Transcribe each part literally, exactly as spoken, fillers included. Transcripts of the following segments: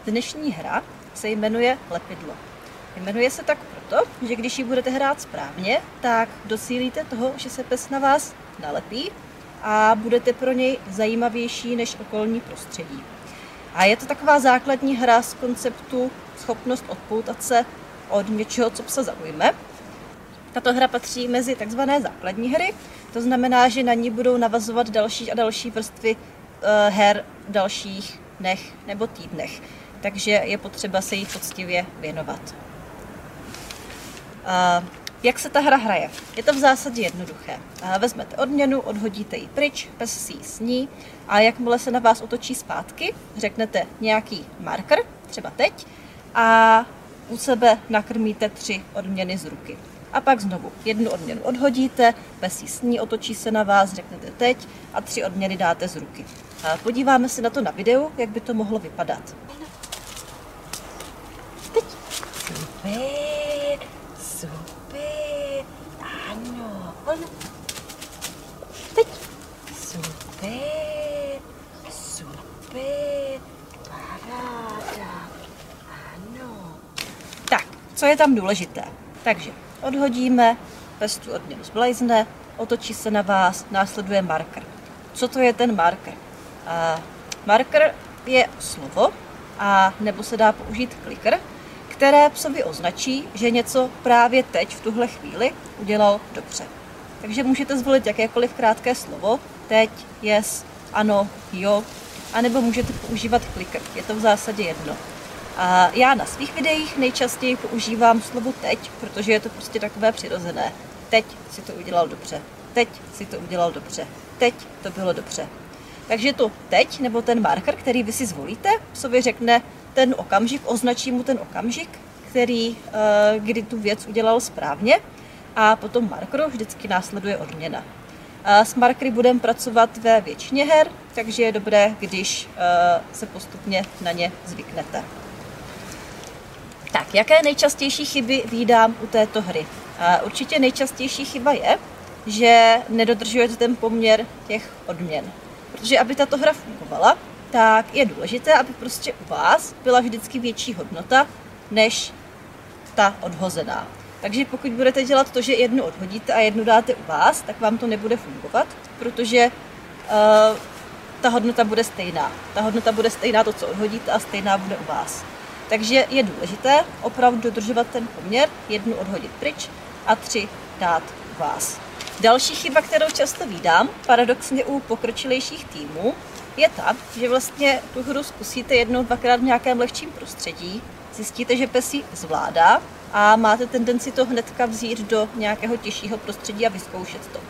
dnešní hra se jmenuje Lepidlo. Jmenuje se tak proto, že když ji budete hrát správně, tak docílíte toho, že se pes na vás nalepí a budete pro něj zajímavější než okolní prostředí. A je to taková základní hra z konceptu schopnost odpoutat se od něčeho, co psa zaujme. Tato hra patří mezi takzvané základní hry, to znamená, že na ní budou navazovat další a další vrstvy uh, her v dalších dnech nebo týdnech. Takže je potřeba se jí poctivě věnovat. Uh, jak se ta hra hraje? Je to v zásadě jednoduché. Uh, vezmete odměnu, odhodíte ji pryč, pes si ji sní a jakmile se na vás otočí zpátky, řeknete nějaký marker, třeba teď, a u sebe nakrmíte tři odměny z ruky. A pak znovu jednu odměnu odhodíte, pes ji sní, otočí se na vás, řeknete teď a tři odměny dáte z ruky. Uh, podíváme se na to na videu, jak by to mohlo vypadat. Teď. Super, super, ano, ono. Teď. Super, super, paráda, ano. Tak, co je tam důležité? Takže odhodíme, pes tu odměnu zblajzne, otočí se na vás, následuje marker. Co to je ten marker? Uh, marker je slovo, a nebo se dá použít kliker, které psovi označí, že něco právě teď, v tuhle chvíli, udělal dobře. Takže můžete zvolit jakékoliv krátké slovo, teď, yes, ano, jo, anebo můžete používat kliker, je to v zásadě jedno. A já na svých videích nejčastěji používám slovo teď, protože je to prostě takové přirozené. Teď si to udělal dobře, teď si to udělal dobře, teď to bylo dobře. Takže to teď, nebo ten marker, který vy si zvolíte, psovi řekne ten okamžik, označí mu ten okamžik, který, kdy tu věc udělal správně, a potom markeru vždycky následuje odměna. S markery budeme pracovat ve většině her, takže je dobré, když se postupně na ně zvyknete. Tak, jaké nejčastější chyby vídám u této hry? Určitě nejčastější chyba je, že nedodržujete ten poměr těch odměn. Protože aby tato hra fungovala, tak je důležité, aby prostě u vás byla vždycky větší hodnota než ta odhozená. Takže pokud budete dělat to, že jednu odhodíte a jednu dáte u vás, tak vám to nebude fungovat, protože uh, ta hodnota bude stejná. Ta hodnota bude stejná to, co odhodíte, a stejná bude u vás. Takže je důležité opravdu dodržovat ten poměr, jednu odhodit pryč a tři dát u vás. Další chyba, kterou často vídám, paradoxně u pokročilejších týmů, je ta, že vlastně tu hru zkusíte jednou, dvakrát v nějakém lehčím prostředí, zjistíte, že pes ji zvládá a máte tendenci to hnedka vzít do nějakého těžšího prostředí a vyzkoušet to.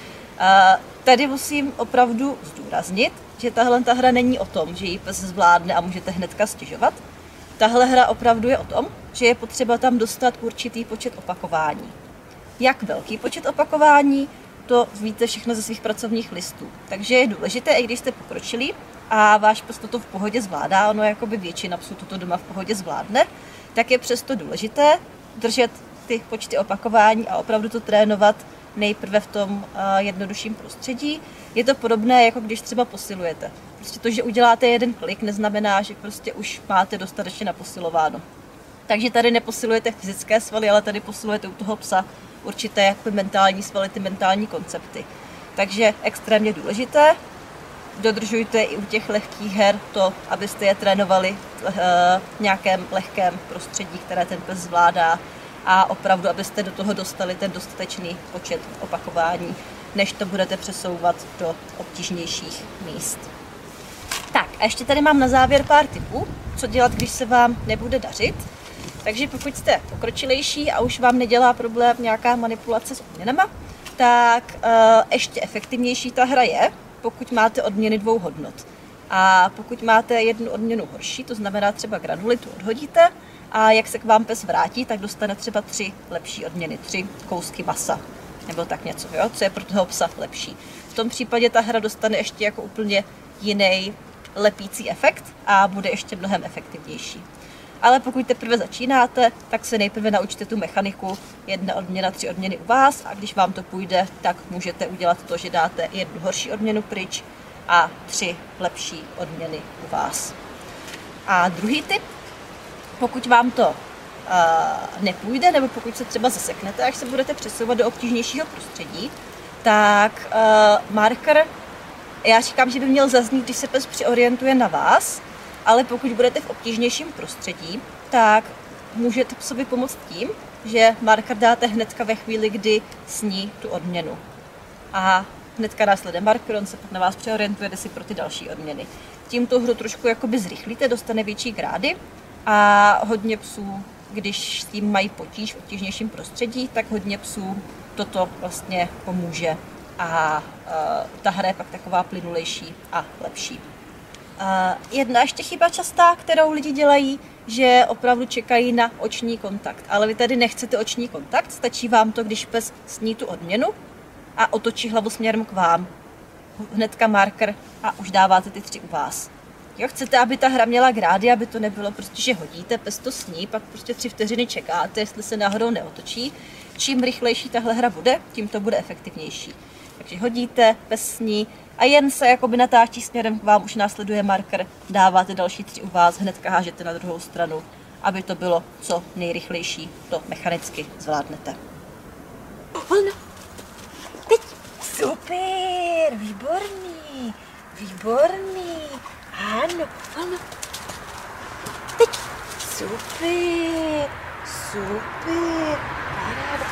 Tady musím opravdu zdůraznit, že tahle ta hra není o tom, že ji pes zvládne a můžete hnedka stěžovat. Tahle hra opravdu je o tom, že je potřeba tam dostat určitý počet opakování. Jak velký počet opakování, to víte všechno ze svých pracovních listů. Takže je důležité, i když jste pokročilí a váš pes toto v pohodě zvládá, ono jakoby většina psů toto doma v pohodě zvládne, tak je přesto důležité držet ty počty opakování a opravdu to trénovat nejprve v tom uh, jednodušším prostředí. Je to podobné, jako když třeba posilujete. Prostě to, že uděláte jeden klik, neznamená, že prostě už máte dostatečně naposilováno. Takže tady neposilujete fyzické svaly, ale tady posilujete u toho psa určité jakoby mentální svaly, ty mentální koncepty. Takže extrémně důležité. Dodržujte i u těch lehkých her to, abyste je trénovali v nějakém lehkém prostředí, které ten pes zvládá, a opravdu, abyste do toho dostali ten dostatečný počet opakování, než to budete přesouvat do obtížnějších míst. Tak a ještě tady mám na závěr pár tipů, co dělat, když se vám nebude dařit. Takže pokud jste pokročilejší a už vám nedělá problém nějaká manipulace s odměnama, tak uh, ještě efektivnější ta hra je, pokud máte odměny dvou hodnot. A pokud máte jednu odměnu horší, to znamená třeba granulitu odhodíte, a jak se k vám pes vrátí, tak dostane třeba tři lepší odměny, tři kousky masa, nebo tak něco, jo, co je pro toho psa lepší. V tom případě ta hra dostane ještě jako úplně jiný lepící efekt a bude ještě mnohem efektivnější. Ale pokud teprve začínáte, tak se nejprve naučte tu mechaniku, jedna odměna, tři odměny u vás, a když vám to půjde, tak můžete udělat to, že dáte jednu horší odměnu pryč a tři lepší odměny u vás. A druhý tip, pokud vám to uh, nepůjde, nebo pokud se třeba zaseknete, až se budete přesouvat do obtížnějšího prostředí, tak uh, marker, já říkám, že by měl zaznít, když se pes přiorientuje na vás, ale pokud budete v obtížnějším prostředí, tak můžete psovi pomoct tím, že marker dáte hnedka ve chvíli, kdy sní tu odměnu. A hnedka následuje marker, on se pak na vás přeorientuje, jde si pro ty další odměny. Tím tu hru trošku jakoby zrychlíte, dostane větší grády a hodně psů, když s tím mají potíž v obtížnějším prostředí, tak hodně psů toto vlastně pomůže a uh, ta hra je pak taková plynulejší a lepší. Uh, jedna ještě chyba častá, kterou lidi dělají, že opravdu čekají na oční kontakt. Ale vy tady nechcete oční kontakt, stačí vám to, když pes sní tu odměnu a otočí hlavu směrem k vám. Hnedka marker a už dáváte ty tři u vás. Jo, chcete, aby ta hra měla grády, aby to nebylo prostě, že hodíte, pes to sní, pak prostě tři vteřiny čekáte, jestli se náhodou neotočí. Čím rychlejší tahle hra bude, tím to bude efektivnější. Takže hodíte, pes sní a jen se jakoby natáčí směrem k vám, už následuje marker, dáváte další tři u vás, hnedka hážete na druhou stranu, aby to bylo co nejrychlejší, to mechanicky zvládnete. Volno. Teď. Super, výborný, výborný. Ano, volno. Teď. Super, super, paráda.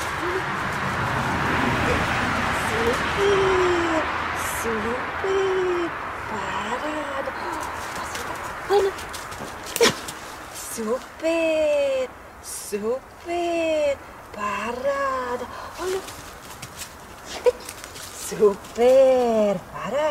Super, super, paráda. Volno. Super, super, paráda. Volno. Super, paráda.